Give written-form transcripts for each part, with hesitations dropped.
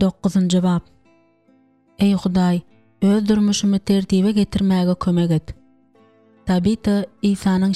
9-njy bab. Ey Hudaý, öz durmuşymy tertibe getirmäge kömek et. Tabita İsa'nın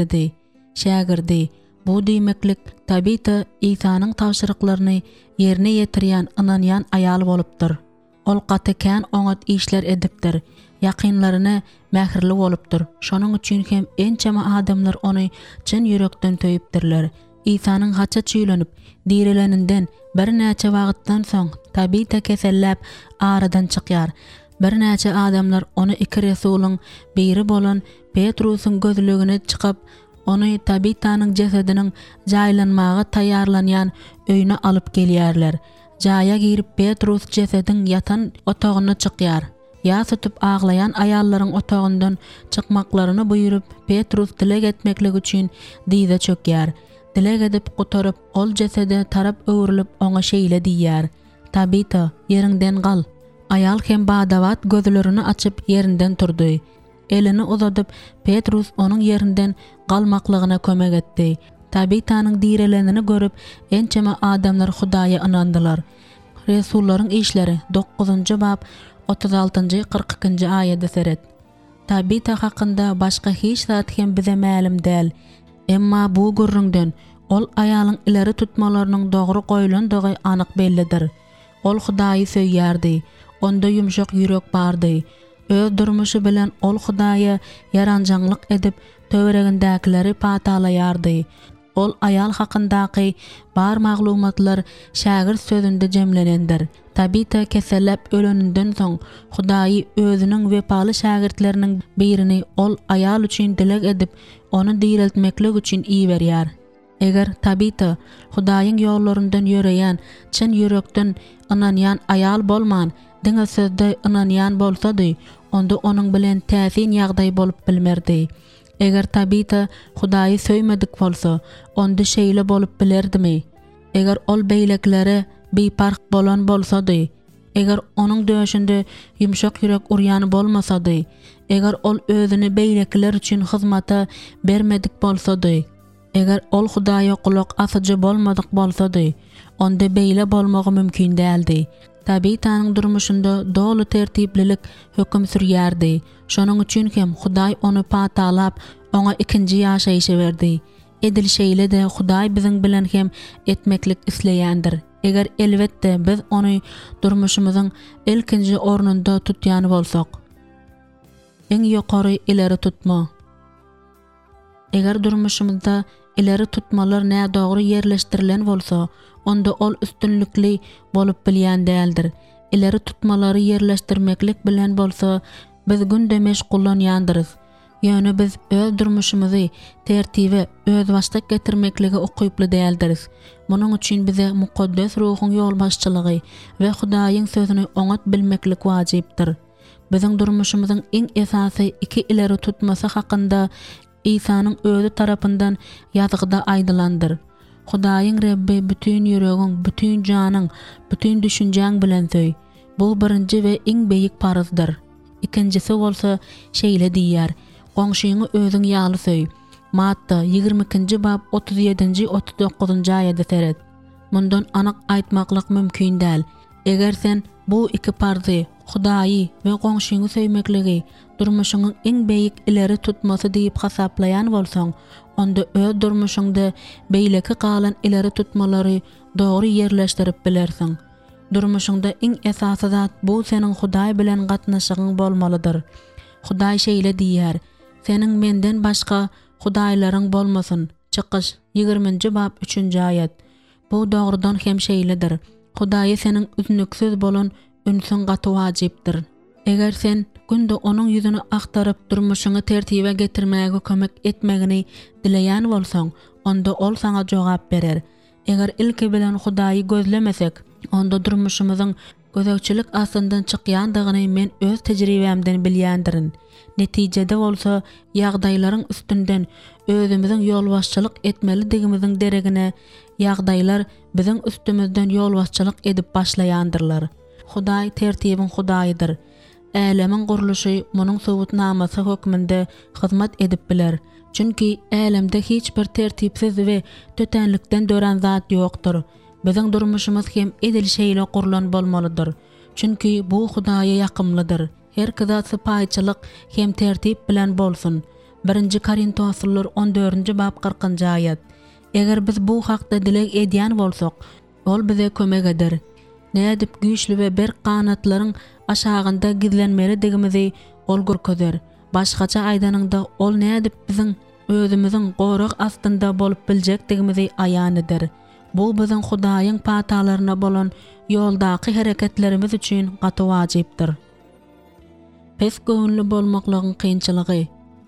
şagirdi. Bu diýmeklik Tabita İsa'nın tawşyryklaryny ýerine ýetirýän ynanýan aýal bolupdyr. Ol gatykan oňat işler edipdir. Ýakynlaryna mähirli bolupdyr. Şonuň üçin hem ençeme adamlar ony çyn ýürekden töýüpdirler. İsa'nın haça çüýlenip dirileninden bir näçe wagtdan soň Tabita keselläp aradan çykýar. Bir näçe adamlar ony iki Resulyň biri bolan Petrusyň gözlüğüne çykyp ony Tabitanyň cesediniň jaýlanmagy taýýarlanýan öýüne alyp gelýärler. Jaýa girip Petrus cesediň yatan otagyna çykýar. Ýa tutup aglayan aýallaryň otagyndan çykmaklaryny buýurup Petrus dilek etmeklik üçin diýze çökýär. Dilek edip gotaryp ol cesede tarap öwrülip oňa şeýle diýýär: Tabita, ýeriňden gal. Aýal hem badawat gözlerini açyp ýerinden turdy. Elini uzadyp Petrus onuň ýerinden galmaklygyna kömek etdi. Tabitanyň direlenini görüp ençeme adamlar Hudaýa inandylar. Resullaryň işleri 9-njy bab 36-njy 42-njy aýatda seret. Tabita hakynda başga hiç zat hem bize ma'lum däl. Emma bu gürrüňden ol aýalyň ileri tutmalarynyň dogry goýulandygy anyk bellidir. Ol Hudaýy söýýärdi. Onda yumşak ýürek bardy. Öz durmuşy bilen ol Hudaýa yaranjaňlyk edip töweregindäkileri patalaýardy. Ol aýal hakyndaky bar maglumatlar şagir sözünde jemlenendir. Tabita keselläp öleninden soň Hudaýy özüniň wepaly şagirtleriniň birini ol aýal üçin dilek edip onu diriltmeklik üçin iýberýär. Eger Tabita Hudaýyň ýollaryndan ýöreýän, çyn ýürekden inanýan aýal bolman, diňe sözde inanýan bolsady, onda onuň bilen täsin ýagdaý bolup bilmerdi. Eger Tabita Hudaýy söýmedik bolsa, onda şeýle bolup bilerdimi? Eger ol beýlekleri beýpark bolan bolsady, eger onuň döşünde yumşak ýürek urýany bolmasady, eger ol özüni beýlekler üçin hyzmata bermedik bolsady, eger ol Hudaýa kulak asyjy bolmadyk bolsady, onda beýle bolmagy mümkin däldi. Tabitanyň durmuşynda dolu tertiplilik hökm sürýärdi. Şonuň üçin hem Hudaý onu patalap, oňa ikinji ýaşaýyşy berdi. Edil şeýle de Hudaý biziň bilen hem etmeklik isleýändir. Eger elbetde biz onu durmuşymyzyň ilkinji ornunda tutýany bolsak. Eň ýokary ileri tutma. Eger durmuşymyzda ileri tutmalar nä dogry yerleşdirilen bolsa, onda ol üstünlikli bolup bilýän däldir. Ileri tutmalary yerleşdirmeklik bilen bolsa, biz günde meşgullanýandyrys. Ýöne biz öz durmuşymyzy tertibe, öz başlyk getirmekligi okyply däldiris. Munuň üçin bize mukaddes ruhyň ýolbaşçylygy we Hudaýyň sözüni oňat bilmeklik wajypdyr. Biziň durmuşymyzyň iň esasy iki ileri tutmasy hakynda İsa'nın özü tarapyndan ýazgıda aýdylandyr. Hudaýyň Rabbi bütün ýüregiň, bütün janyň, bütün düşünjäň bilen söý. Bu birinji we iň beýik paryzdyr. İkincisi bolsa şeýle diýýär: goňşyňy özüň ýaly söý. Matta 22-nji bab 37-nji 39-njy aýatda seret. Mundan anyk aýtmaklyk mümkin däl. Eger sen bu iki parzy, Hudaýy we goňşyňy söýmekligi durmuşyňyň iň beýik ileri tutmasy diýip hasaplaýan bolsaň, onda öz durmuşyňda beýleki galan ileri tutmalary dogry yerleşdirip bilersiň. Durmuşyňda iň esasy zat bu seniň Hudaý bilen gatnaşygyň bolmalydyr. Hudaý şeýle diýär: seniň menden başga Hudaýlaryň bolmasyn. Çykyş 20-nji bab 3-nji aýat. Bu dogrudan hem şeýledir. Hudaý seniň üznüksiz bolan ünsün gaty wajypdyr. Eger sen günde onuň ýüzüni aktaryp durmuşyňy tertibe getirmäge kömek etmegini dileýän bolsaň, onda ol saňa jogap berer. Eger ilki bilen Hudaýy gözlemesek, onda durmuşymyzyň gözegçilik asyndan çykýandygyny men öz tejribemden bilýändirin. Netijede bolsa ýagdaýlaryň üstünden özümiziň ýolbaşçylyk etmelidigimiziň deregine ýagdaýlar biziň üstümizden ýolbaşçylyk edip başlaýandyrlar. Hudaý tertibiň Hudaýydyr. Älemiň guruluşy munyň subutnamasy hökmünde hyzmat edip biler. Çünki älemde hiç bir tertipsiz we tötenlikden dören zat ýokdur. Biziň durmuşymyz hem edil şeýle gurlan bolmalydyr. Çünki bu Hudaýa ýakymlydyr. Her kızat sypaýçylyk hem tertip bilen bolsun. 1 Korintosllar 14-nji bab 40-njy aýat. Eger biz bu hakda dilek edýän bolsak, ol bize kömek eder. Nädip güýçli we bir kanatlaryň aşagynda gizlenmelidigimizi ol görkezer. Başgaça aýdanynda ol nädip biziň özümiziň gorak astynda bolup biljekdigimizi aýan eder. Bu biziň Hudaýyň patalaryna bolan ýoldaky hereketlerimiz üçin gaty wajypdyr. Pes göwnüli bolmaklagyň kynçylygy.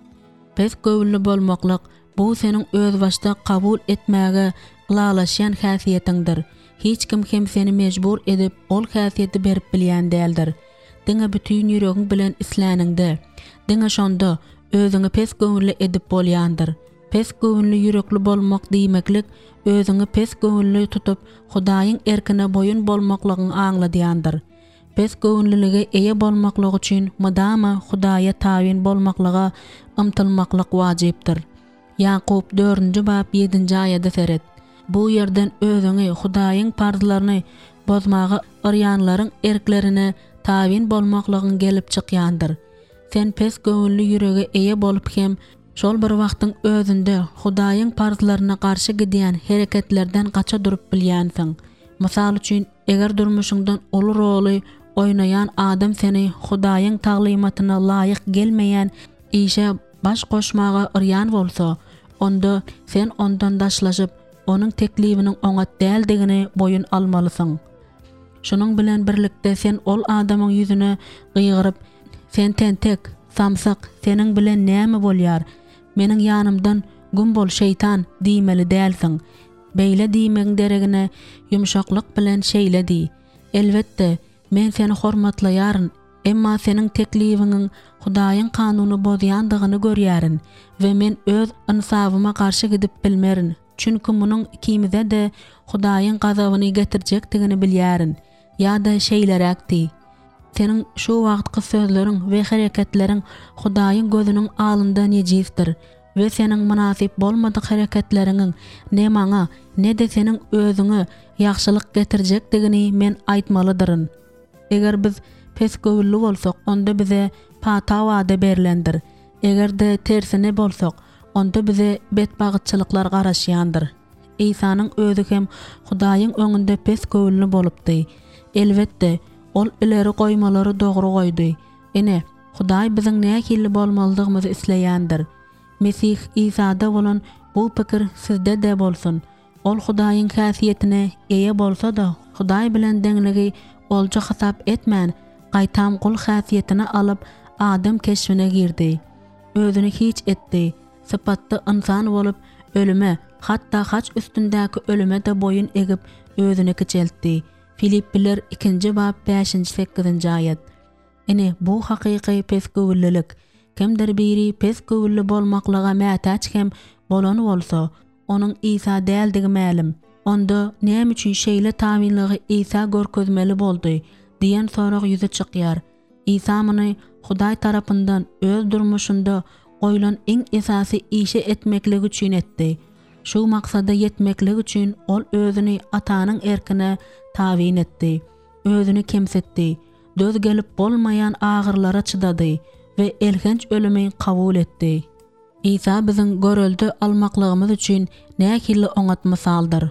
Pes göwnüli bolmaklyk bu seniň öz başda kabul etmäge ýalaşýan häsiýetiňdir. Hiç kim hem seni mejbur edip ol häsiýeti berip bilýän däldir. Diňe bütün ýüregiň bilen isläniňde, diňe şonda özüňi pes göwnüli edip bolýandyr. Pes göwnüli ýürekli bolmak diýmeklik özüňi pes göwnüli tutup Hudaýyň erkine boyun bolmaklagyny aňladýandyr. Pes göwnülige eýe bolmaklyg üçin mydama Hudaýa tawin bolmaklyga ymtylmaklyk wajypdyr. Ýakup 4-nji bab 7-nji aýada seret. Bu ýerden özüňi Hudaýyň parzlaryny bozmagy aryanlaryň erklerine tawin bolmaklygyň gelip çykýandyr. Sen pes göwnüli ýürege eýe bolup hem şol bir wagtyň özünde Hudaýyň parzlaryna garşy gidýän hereketlerden gaça durup bilýänsiň. Mysal üçin, eger durmuşyňdan ol roly oýnaýan adam seni Hudaýyň taglymatyna laýyk gelmeýän işe baş goşmaga yryan bolsa, onda sen ondan daşlaşyp onuň teklibiniň oňa däldigini boyun almalysyň. Şunuň bilen birlikde sen ol adamyň ýüzüne gıygyryp, sen tentek, samsak, seniň bilen näme bolýar? Meniň ýanymdan gün bol şeytan diýmeli dälsiň. Beýle diýmegiň deregine ýumşaklyk bilen şeýledi. Elbetde, men seni hormatlaýaryn, emma seniň teklibiniň Hudaýyň kanuny bozýandygyny görýärin we men öz insabyma garşy gidip bilmerin. Çünki munyň ikimize de Hudaýyň gazabyny getirjekdigini bilýärin. Ýa-da şeýleräkdi. Senin şu wagtky sözleriň we hereketleriň Hudaýyň gözüniň alynda nejisdir we seniň munasip bolmadyk hereketleriň ne maňa ne de seniň özüňe ýagşylyk getirjekdigini men aýtmalydyryn. Eger biz pes göwnüli bolsak, onda bize pata wada berilendir. Eger de tersine bolsak, onda bize betbagçylyklar garaşýandyr. İsa'nyň özü hem Hudaýyň öňünde pes göwnüli bolupdy. Elbetde, ol ileri goýmalary dogry goýdy. Ene, Hudaý biziň nähili bolmalydygymyzy isleýändir. Mesih İsa'da bolan bu pikir sizde de bolsun. Ol Hudaýyň häsiýetine eýe bolsa da, Hudaý bilen deňligi olja hasap etmän, gaýtam kul häsiýetini alyp adam keşfine girdi. Özüni hiç etdi. Sypatly insan bolup ölüme, hatta haç üstündäki ölüme de boyun egip özüni kiçeltdi. Filippiler 2-nji bab 5-8-nji aýat. Ene bu hakyky pes göwnülilik. Kimdir biri pes göwnüli bolmaklyga mätäç hem bolan bolsa, onuň İsa däldigi mälim. Onda näme üçin şeýle tawinligi İsa görkezmeli boldy diýen sorag ýüze çykýar. İsa muny Hudaý tarapyndan öz durmuşynda goýulan iň esasy işe etmeklik üçin etdi. Şu maksada yetmeklik üçin ol özüni atanyň erkine tawin etdi. Özüni kemsetdi. Döz gelip bolmayan ağırlara çydady ve elhenç ölümi kabul etdi. İsa biziň göreldi almaklygymyz üçin nähili oňatma saldyr.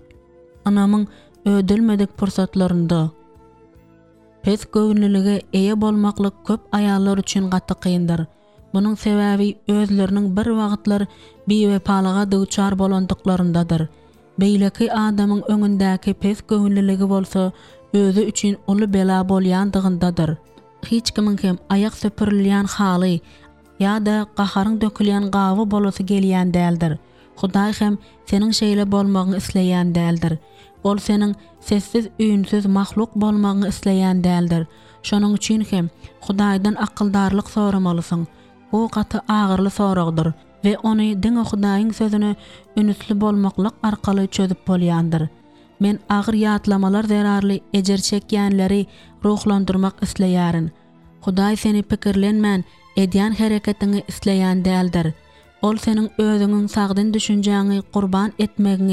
Anamyň ödülmedik pursatlarynda. Pes göwnülige eýe bolmaklyk köp aýallar üçin gaty kyndyr. Munyň sebäbi özleriniň bir wagtlar bewepalyga duçar bolandyklaryndadyr. Beýleki adamyň öňündäki pes göwnüligi bolsa, özü üçin uly bela bolýandygyndadyr. Hiç kimin hem ayak söpürilýän haly ýa-da gaharyň dökülýän gawy bolasy gelýän däldir. Hudaý hem seniň şeýle bolmagyny isleýän däldir. Ol seniň sessiz, üýünsiz mahluk bolmagyny isleýän däldir. Şonuň üçin hem Hudaýdan akyldarlyk soramalysyň. Bu gaty agyrly soragdyr we ony diňe Hudaýyň sözüne ünüsli bolmaklyk arkaly çözüp bolýandyr. Men agyr ýatlamalar zerarly ejer çekýänleri ruhlandyrmak isleýärin. Hudaý seni pikirlenmän edýän hereketini isleýän däldir. Ol seniň özüňiň sagdyn düşünjäňi qurban etmegiňi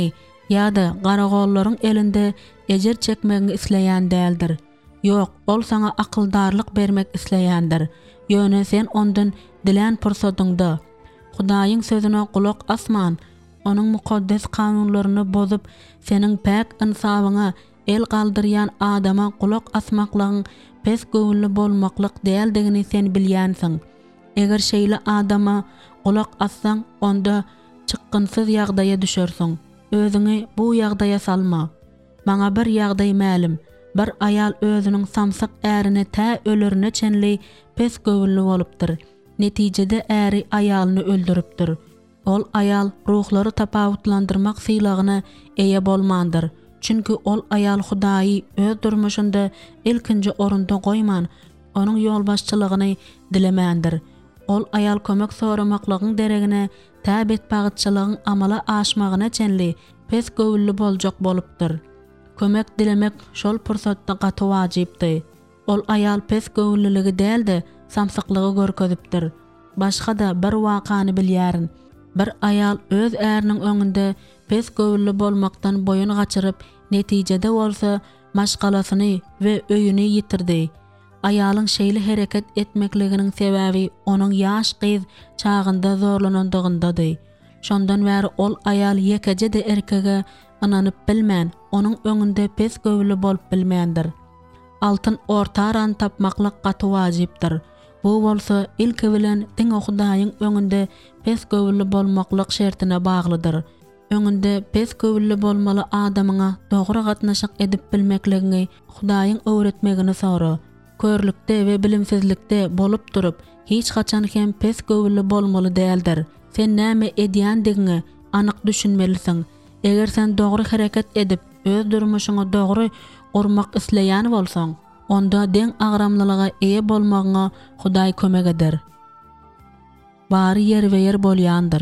ýa-da garagollaryň elinde ejer çekmegi isleýän däldir. Ýok, ol sana akyldarlyk bermek isleýändir. Ýöne sen ondan dilen pursadyňda Hudaýyň sözüne kulak asman, onuň mukaddes kanunlaryny bozup, seniň päk insabyňa el galdyrýan adama kulak asmaklagyň pes göwünli bolmaklyk däldigini sen bilýänsiň. Eger şeýle adama kulak assaň, onda çykgynsyz ýagdaýa düşersiň. Özüňi bu ýagdaýa salma. Maňa bir ýagdaý mälim. Bir ayal özüniň samsyk ärini tä ölerine çenli pes göwünli bolupdyr. Netijede äri aýalyny öldüripdir. Ol ayal ruhlary tapawutlandyrmak sylagyna eýe bolmandyr. Çünki ol ayal Hudaýy öz durmuşynda ilkinji orunda goýman, onuň ýolbaşçylygyny dilemändir. Ol ayal kömek soramaklygyň deregine täp etpagitçylygyň amala aşmagyna çenli pes göwünli boljak bolupdyr. Kömek dilemek şol pursatda gaty wajypdy. Ol ayal pes göwünliligi däldi, samsyklygy görkezipdir. Başga da bir wakany bilýärin. Bir ayal öz äriniň öňünde pes göwünli bolmakdan boyun gaçyryp, netijede bolsa maşgalasyny we öýüni ýitirdi. Ayalyň şeýle hereket etmekliginiň sebäbi onuň ýaş gyz çağında zorlanandygyndady. Şondan bäri ol ayal ýekeje de erkege ananyp bilmän, onuň öňünde pes göwünli bolup bilmändir. Altyn ortaran tapmaklyk gaty wajypdyr. Bu bolsa ilki bilen diň Hudaýyň öňünde pes göwünli bolmaklyk şertine baglydyr. Öňünde pes göwünli bolmaly adamyňa dogry gatnaşyk edip bilmekligini Hudaýyň öwretmegini sora. Körlükde we bilimsizlikde bolup durup hiç haçan hem pes göwünli bolmaly däldir. Sen näme edýändigini anyk düşünmelisin. Eger sen dogry hereket edip öz durmuşyňy dogry urmak isleýän bolsaň, onda deň agramlylyga eýe bolmagyňa Hudaý kömek eder. Bary yer we yer bolýandyr.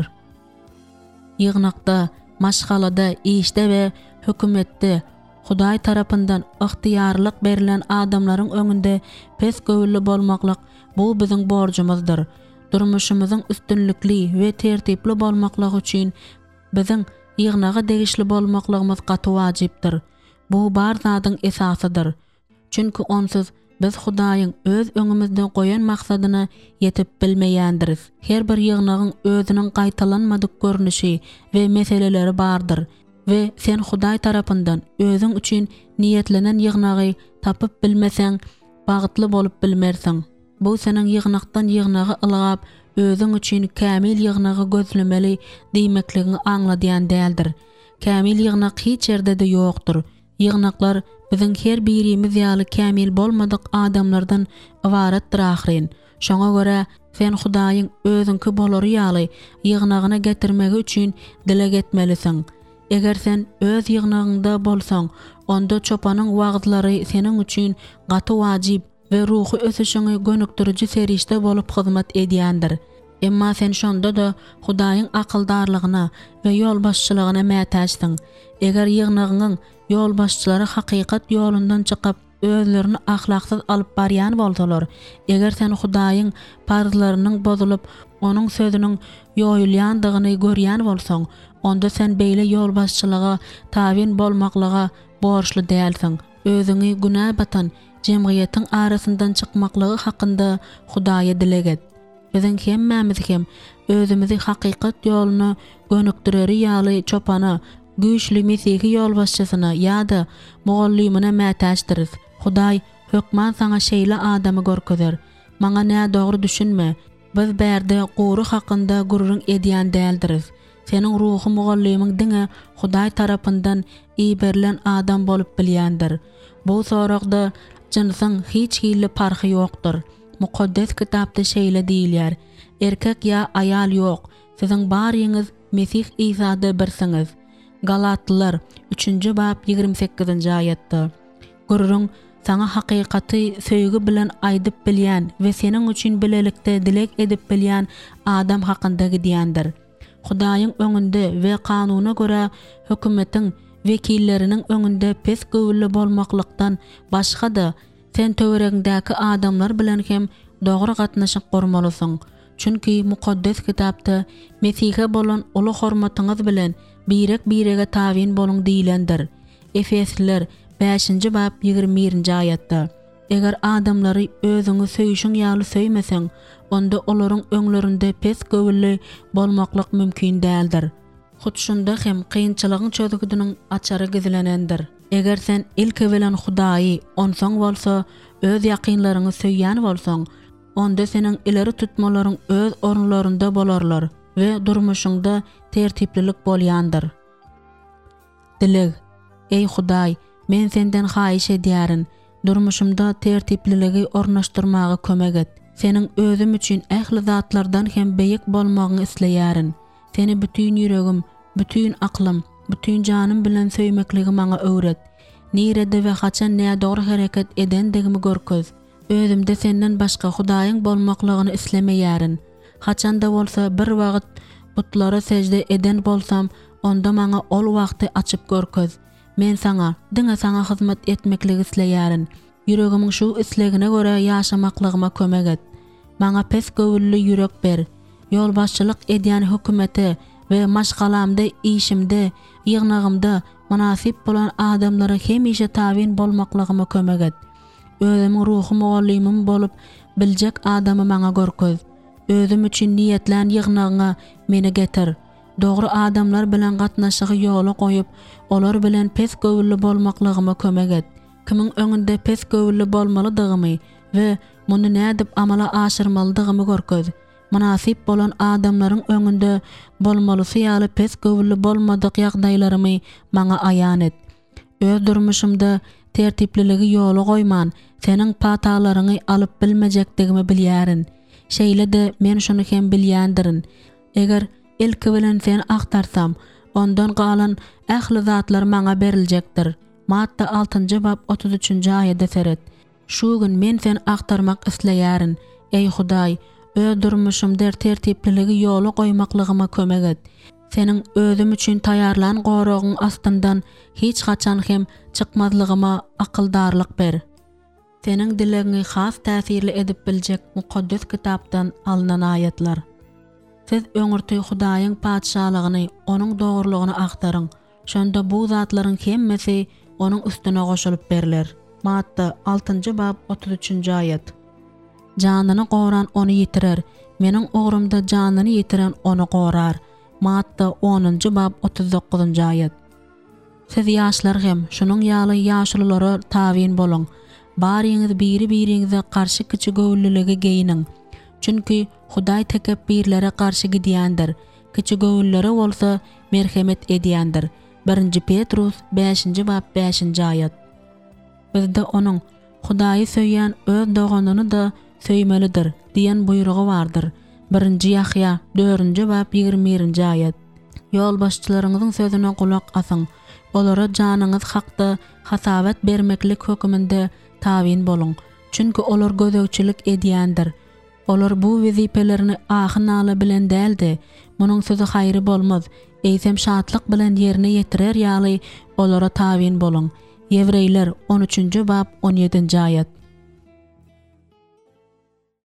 Ýygnakda, maşgalada, işde we hökümetde Hudaý tarapyndan ygtyýarlyk berilen adamlaryň öňünde pes göwünli bolmaklyk bu biziň borjumyzdyr. Durmuşymyzyň üstünlikli we tertipli bolmaklygy üçin biziň ýygnaga degişli bolmaklygymyz gaty wajypdyr. Bu bar zadyň esasydyr. Çünki onsuz biz Hudaýyň öz öňümizde goýan maksadyna ýetip bilmeýändiris. Her bir ýygnagyň özüniň gaýtalanmadyk görnüşi we meseleleri bardyr. Ve sen Hudaý tarapyndan özüň üçin niýetlenen ýygnagy tapyp bilmeseň, bagytly bolup bilmersiň. Bu seniň ýygnakdan ýygnagy ylgap, özüň üçin kämil ýygnagy gözlemeli diýmekligini aňladýan däldir. Kämil ýygnak hiç ýerde de ýokdur. Ýygnaklar biziň her birimiz ýaly kämil bolmadyk adamlardan ibaretdir ahyrin. Şoňa görä sen Hudaýyň özüňki bolary ýaly ýygnagyna getirmegi üçin dilek etmelisin. Eger sen öz ýygnagyňda bolsaň, onda çopanyň wagtlary seniň üçin gaty wajyp we ruhy ösüşiňi gönükdiriji serişde bolup hyzmat edýändir. Emma sen şonda da Hudaýyň akyldarlygyna we ýolbaşçylygyna mätäçsiň. Eger ýygnagyň ýolbaşçylary hakykat ýolundan çykyp özlerini ahlaksyz alyp barýan bolsalar, eger sen Hudaýyň parzlarynyň bozulup onuň sözüniň ýoýulýandygyny görýän bolsaň, onda sen beýle ýolbaşçylyga tabin bolmaklyga borçly dälsiň. Özüňi günah batan jemgyýetiň arasyndan çykmaklygy hakynda Hudaýa dilek et. Biziň hemmämiz hem özümizi hakykat ýoluny gönükdireri ýaly çopana, güýçli mesihî ýolbaşçysyna ýa-da mugallymyna mätäçdiriz. Hudaý hökman sana şeýle adamy görkezer. Maňa nä dogry düşünme. Biz bärde gowy hakynda gurrun edýän däldiris. Seniň ruhy mugallymyň diňe Hudaý tarapyndan iýberilen adam bolup bilýändir. Bu soragda jynsyň hiç hili parhy ýokdur. Mukaddes kitapda şeýle diýilýär: erkek ýa ayal ýok, siziň baryňyz Mesih Ýsada birsiňiz. Galatlylar 3-nji bab 28-nji aýatda. Gurrun sana hakykaty söýgü bilen aýdyp bilýän we seniň üçin bilelikde dilek edip bilýän adam hakynda gidýändir. Hudaýyň öňünde we kanuna görä hökümetiň wekilleriniň öňünde pes göwünli bolmaklykdan başga da sen töweregindäki adamlar bilen hem dogry gatnaşyk gormalysyň. Çünki mukaddes kitapda Mesihe bolan uly hormatyňyz bilen birege tawin bolun diýlendir. Efesliler 5-nji bab 21-nji aýatda. Eger adamlary özüňi söýüşiň ýaly söýmeseň, onda olaryň öňlerinde pes gowully bolmaklyk mümkin däldir. Hutşunda hem kıyınçılığın çözgüdünün açarı gizlenendir. Eger sen ilk bilen Hudaýy onsoň bolsa, öz ýakynlaryňy söýýän bolsaň, onda senin ileri tutmalaryň öz orunlarynda bolarlar we durmuşyňda tertiplilik bolýandyr. Dileg, ey Hudaý, men senden haýyş edýärin, durmuşymda tertipliligi ornaşdyrmagy kömek et. Senin özüm üçin ähli zatlardan hem beýik bolmagyny isleýärin. Seni bütün yüregim, bütün aklım, bütün canım bilen söýmekligi maňa öwret. Nirede we haçan näme dogry hereket edendegimi görköz. Özümde senden başga Hudaýyň bolmaklygyny islemeýärin. Haçan da bolsa bir wagt butlara secde eden bolsam, onda maňa ol wagty açyp görköz. Men saňa, diňe saňa hyzmat etmekligi isleýärin. Yüregimiň şu islegine görä ýaşamaklygyma kömek et. Maňa pes gowully ýürek ber. Ýolbaşçylyk edýän hökümete we maşgalamda, işimde, ýygnagymda manasip bolan adamlara hemişe tawin bolmaklygyma kömek et. Özümiň ruhum oglymym bolup biljek adamy maňa görköz. Özüm üçin niýetlän ýygnagyňa meni getir. Dogry adamlar bilen gatnaşygy ýola goýup, olar bilen pes gowully bolmaklygyma kömek et. Kimiň öňünde pes gowully bolmalydygymy we muny nädip amala aşyrmalydygymy görköz. Manasip bolan adamlaryň öňünde bolmalysy ýaly pes gowully bolmadyk ýagdaýlarymy maňa aýan et. Öz durmuşymda tertipliligi ýola goýman, seniň patalaryňy alyp bilmejekdigimi bilýärin. Şeýle de men şunu hem bilýändirin. Eger ilki bilen seni aktarsam, ondan galan ähli zatlar maňa beriljekdir. Matta 6-njy bab 33-nji aýatda seret. Şu gün men seni aktarmak isleýärin. Ey Hudaý, öz durmuşymda tertipliligi ýola goýmaklygyma kömek et. Senin özüm üçin taýarlan goragyň astyndan hiç haçan hem çykmazlygyma akyldarlyk ber. Senin dilegiňi has täsirli edip biljek mukaddes kitapdan alynan aýatlar. Siz öňürtü Hudaýyň padşalygyny, onuň dogrulygyny aktaryň. Şonda bu zatlaryň hemmesi onuň üstüne goşulyp beriler. Matta 6-njy bab 33-nji aýat. Janyny goran onu ýitirer. Meniň ogrumda janyny ýitiren onu gorar. Matta 10-njy bab 39-njy aýat. Siz ýaşlar hem şunuň ýaly ýaşlylara tawin boluň. Baryňyz biri-biriňize garşy kiçi gowullyligi geýiniň. Çünki Hudaý tekebbirlere garşy gidýändir. Kiçi gowullary bolsa merhemet edýändir. 1 Petrus 5-nji bab 5-nji aýat. Bizde onuň Hudaýy söýýän öz doganyny da söýmelidir diýen buyrugy bardyr. 1 Ýahya 4-nji bab 21-nji aýat. Ýolbaşçylaryňyzyň sözüne kulak asyň. Olara janyňyz hakda hasabat bermeklik höküminde tawin boluň. Çünki olar gözegçilik edýändir. Olar bu wezipelerini ahynala bilen däldi. Munyň sözü haýry bolmaz. Eýsem şatlyk bilen ýerine ýetirer ýaly olara tawin boluň. Ýewreýler 13-nji bab 17-nji aýat.